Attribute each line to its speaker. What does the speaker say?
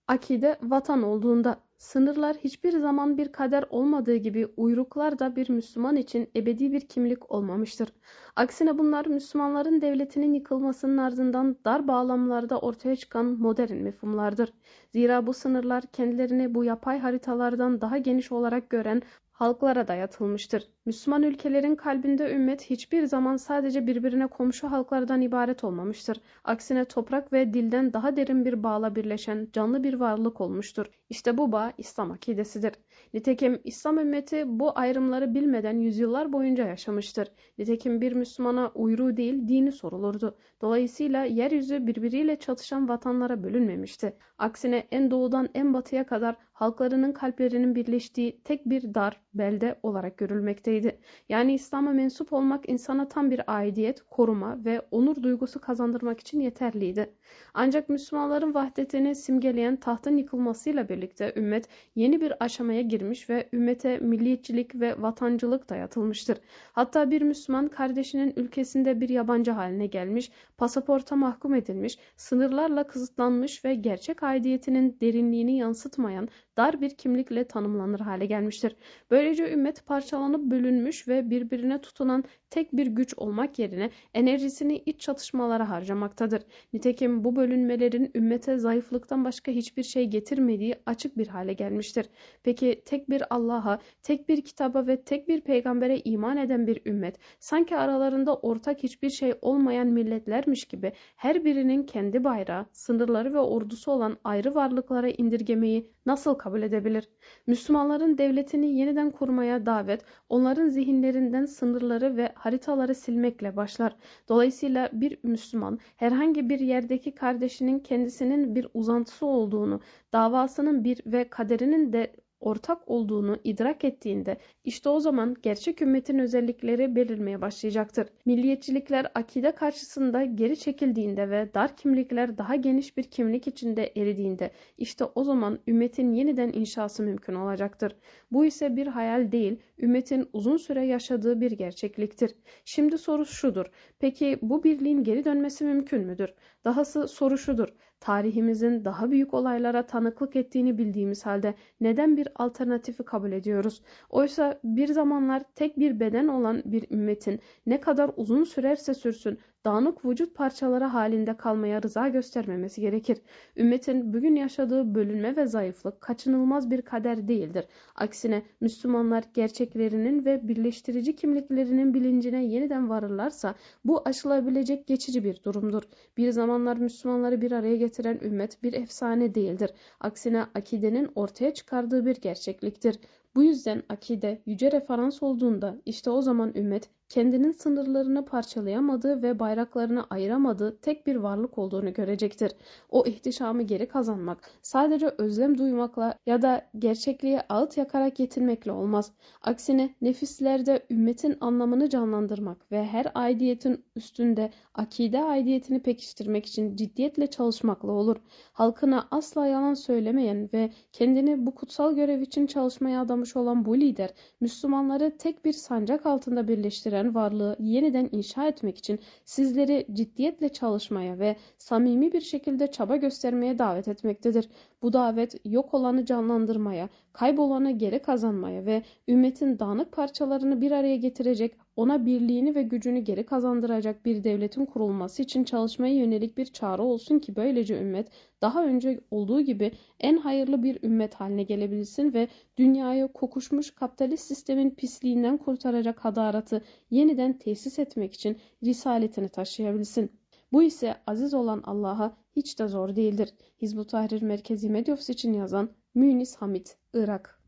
Speaker 1: Akide vatan olduğunda, sınırlar hiçbir zaman bir kader olmadığı gibi uyruklar da bir Müslüman için ebedi bir kimlik olmamıştır. Aksine bunlar Müslümanların devletinin yıkılmasının ardından dar bağlamlarda ortaya çıkan modern mefhumlardır. Zira bu sınırlar kendilerini bu yapay haritalardan daha geniş olarak gören halklara dayatılmıştır. Müslüman ülkelerin kalbinde ümmet hiçbir zaman sadece birbirine komşu halklardan ibaret olmamıştır. Aksine toprak ve dilden daha derin bir bağla birleşen canlı bir varlık olmuştur. İşte bu bağ İslam akidesidir. Nitekim İslam ümmeti bu ayrımları bilmeden yüzyıllar boyunca yaşamıştır. Nitekim bir Müslümana uyruğu değil dini sorulurdu. Dolayısıyla yeryüzü birbiriyle çatışan vatanlara bölünmemişti. Aksine en doğudan en batıya kadar halklarının kalplerinin birleştiği tek bir dar belde olarak görülmekteydi. Yani İslam'a mensup olmak insana tam bir aidiyet, koruma ve onur duygusu kazandırmak için yeterliydi. Ancak Müslümanların vahdetini simgeleyen tahtın yıkılmasıyla birlikte ümmet yeni bir aşamaya girmiş ve ümmete milliyetçilik ve vatancılık dayatılmıştır. Hatta bir Müslüman kardeşinin ülkesinde bir yabancı haline gelmiş, pasaporta mahkum edilmiş, sınırlarla kısıtlanmış ve gerçek aidiyetinin derinliğini yansıtmayan dar bir kimlikle tanımlanır hale gelmiştir. Böylece ümmet parçalanıp bölünmüş ve birbirine tutunan tek bir güç olmak yerine enerjisini iç çatışmalara harcamaktadır. Nitekim bu bölünmelerin ümmete zayıflıktan başka hiçbir şey getirmediği açık bir hale gelmiştir. Peki tek bir Allah'a, tek bir kitaba ve tek bir peygambere iman eden bir ümmet, sanki aralarında ortak hiçbir şey olmayan milletlermiş gibi her birinin kendi bayrağı, sınırları ve ordusu olan ayrı varlıklara indirgemeyi nasıl kabul edebilir? Müslümanların devletini yeniden kurmaya davet, onların zihinlerinden sınırları ve haritaları silmekle başlar. Dolayısıyla bir Müslüman herhangi bir yerdeki kardeşinin kendisinin bir uzantısı olduğunu, davasının bir ve kaderinin de ortak olduğunu idrak ettiğinde işte o zaman gerçek ümmetin özellikleri belirmeye başlayacaktır. Milliyetçilikler akide karşısında geri çekildiğinde ve dar kimlikler daha geniş bir kimlik içinde eridiğinde işte o zaman ümmetin yeniden inşası mümkün olacaktır. Bu ise bir hayal değil, ümmetin uzun süre yaşadığı bir gerçekliktir. Şimdi soru şudur. Peki bu birliğin geri dönmesi mümkün müdür? Dahası soru şudur. Tarihimizin daha büyük olaylara tanıklık ettiğini bildiğimiz halde neden bir alternatifi kabul ediyoruz? Oysa bir zamanlar tek bir beden olan bir ümmetin ne kadar uzun sürerse sürsün dağınık vücut parçaları halinde kalmaya rıza göstermemesi gerekir. Ümmetin bugün yaşadığı bölünme ve zayıflık kaçınılmaz bir kader değildir. Aksine Müslümanlar gerçeklerinin ve birleştirici kimliklerinin bilincine yeniden varırlarsa bu aşılabilecek geçici bir durumdur. Bir zamanlar Müslümanları bir araya getiren ümmet bir efsane değildir. Aksine akidenin ortaya çıkardığı bir gerçekliktir. Bu yüzden akide yüce referans olduğunda işte o zaman ümmet kendinin sınırlarını parçalayamadığı ve bayraklarını ayıramadığı tek bir varlık olduğunu görecektir. O ihtişamı geri kazanmak sadece özlem duymakla ya da gerçekliğe ağıt yakarak yetinmekle olmaz. Aksine nefislerde ümmetin anlamını canlandırmak ve her aidiyetin üstünde akide aidiyetini pekiştirmek için ciddiyetle çalışmakla olur. Halkına asla yalan söylemeyen ve kendini bu kutsal görev için çalışmaya adamış olan bu lider, Müslümanları tek bir sancak altında birleştiren varlığı yeniden inşa etmek için sizleri ciddiyetle çalışmaya ve samimi bir şekilde çaba göstermeye davet etmektedir. Bu davet yok olanı canlandırmaya, kaybolanı geri kazanmaya ve ümmetin dağınık parçalarını bir araya getirecek, ona birliğini ve gücünü geri kazandıracak bir devletin kurulması için çalışmaya yönelik bir çağrı olsun ki böylece ümmet daha önce olduğu gibi en hayırlı bir ümmet haline gelebilsin ve dünyayı kokuşmuş kapitalist sistemin pisliğinden kurtaracak hadaratı yeniden tesis etmek için risaletini taşıyabilsin. Bu ise aziz olan Allah'a hiç de zor değildir. Hizb-ut Tahrir Merkezi Medya Ofisi için yazan Münis Hamit, Irak.